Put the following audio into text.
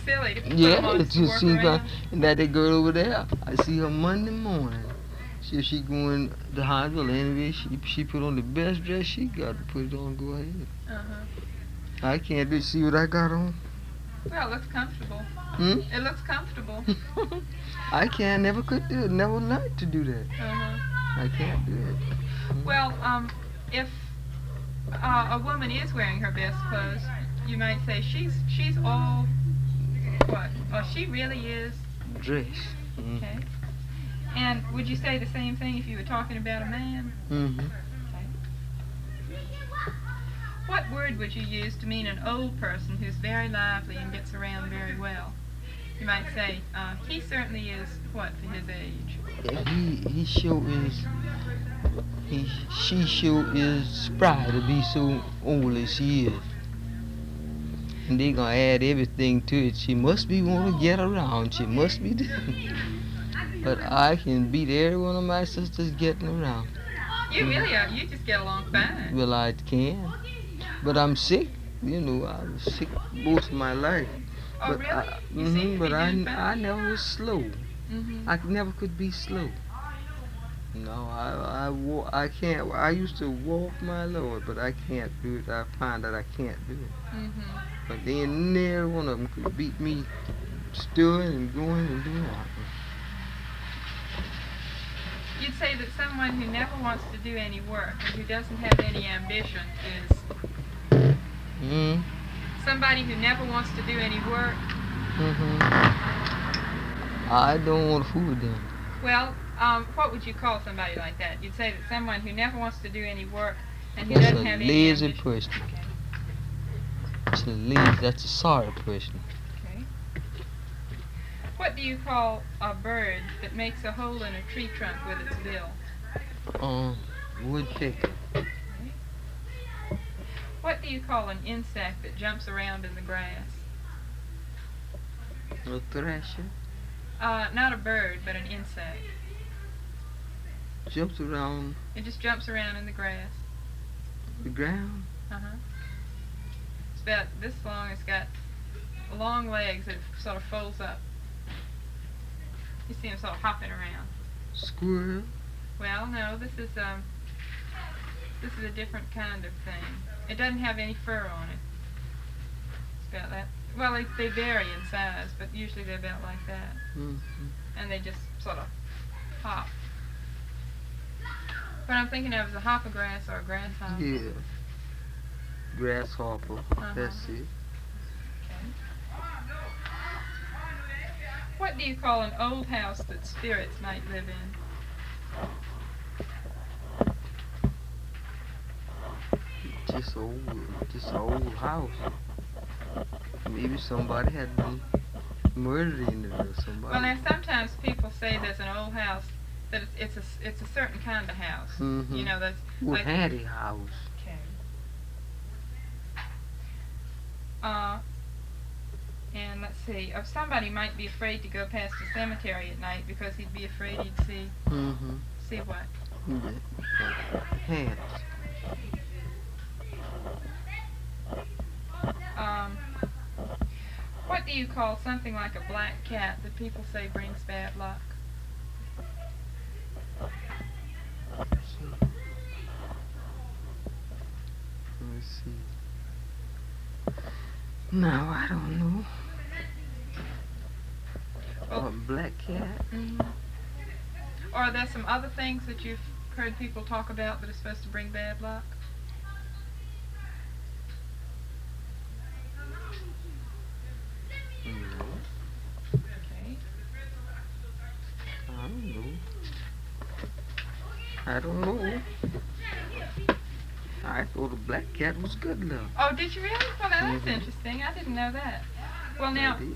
silly to put them on to work around. And that girl over there, I see her Monday morning. She going to the hospital anyway. She put on the best dress she got to put it on. Go ahead. I can't do. See what I got on? Well, it looks comfortable. It looks comfortable. I can't. Never could do it. Never learned to do that. I can't do it. Well, if a woman is wearing her best clothes, you might say she's all what? Oh, she really is dress. Okay. And would you say the same thing if you were talking about a man? Okay. What word would you use to mean an old person who's very lively and gets around very well? You might say, he certainly is what for his age? She sure is spry to be so old as she is. And they gonna add everything to it. She must be want to get around. She must be But I can beat every one of my sisters getting around. You really are. You just get along fine. Well, I can. But I'm sick. You know, I was sick most of my life. Oh, but really? But I never was slow. I never could be slow. No, I can't. I used to walk my Lord, but I can't do it. I find that I can't do it. But then never one of them could beat me stirring and going and doing all. You'd say that someone who never wants to do any work and who doesn't have any ambition is somebody who never wants to do any work. I don't want to fool them. Well, what would you call somebody like that? You'd say that someone who never wants to do any work and who doesn't have any ambition. That's a lazy person. It's a lazy. That's a sorry person. Okay. What do you call a bird that makes a hole in a tree trunk with its bill? Woodpecker. Okay. What do you call an insect that jumps around in the grass? A thrasher. Not a bird, but an insect. Jumps around. It just jumps around in the grass. The ground? It's about this long. It's got long legs that sort of folds up. You see them sort of hopping around. Squirrel? Well, no, this is a different kind of thing. It doesn't have any fur on it. It's about that. Well, they vary in size, but usually they're about like that. And they just sort of hop. What I'm thinking of is a hoppergrass or a grasshopper. Yeah. Grasshopper. That's it. Okay. What do you call an old house that spirits might live in? Just an old house. Maybe somebody had been murdered in it or somebody. Well, now sometimes people say there's an old house that it's a certain kind of house. You know, that's like Hattie house. Okay. And let's see. If somebody might be afraid to go past the cemetery at night because he'd be afraid he'd see. See what? Hands. What do you call something like a black cat that people say brings bad luck? Let's see. No, I don't know. Well, a black cat? Or are there some other things that you've heard people talk about that are supposed to bring bad luck? I don't know. I thought a black cat was good luck. Oh, did you really? Well, that's interesting. I didn't know that. Well, now,